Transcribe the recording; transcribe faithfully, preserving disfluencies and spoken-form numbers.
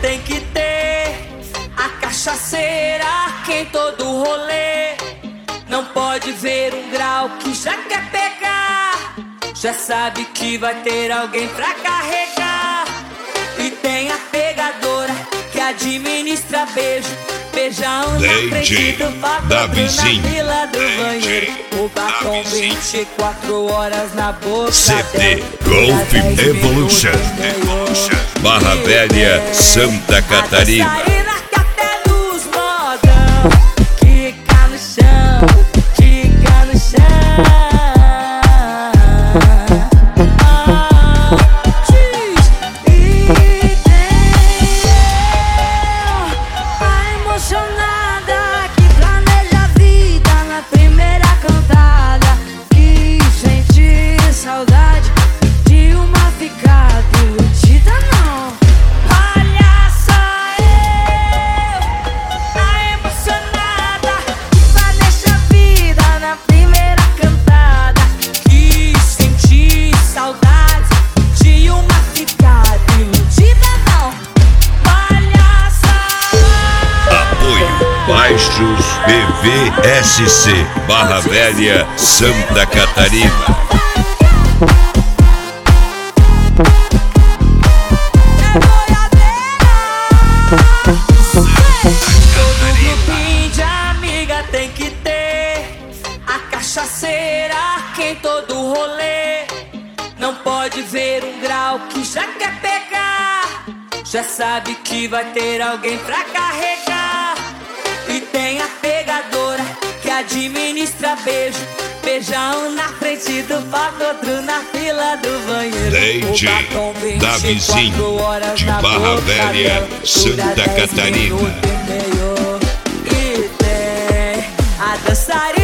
tem que ter a cachaceira que em todo rolê não pode ver um grau que já quer pegar. Já sabe que vai ter alguém pra carregar. E tem a pegadora que administra beijo, beijão na frente do batom, na fila do banheiro. O batom vinte e quatro horas na boca. C D Golf Evolution, Barra Velha, Santa Catarina. Que até nos modão quica no chão, quica no chão. Baixos B V S C, Barra Velha, Santa Catarina. De amiga tem que ter a cachaceira que em todo rolê não pode ver um grau que já quer pegar. Já sabe que vai ter alguém pra carregar. E tem a pegadora que administra beijo, beijão na frente do batom, outro na fila do banheiro. Leite Davizinho, de Barra Velha, Santa Catarina. E tem a dançarina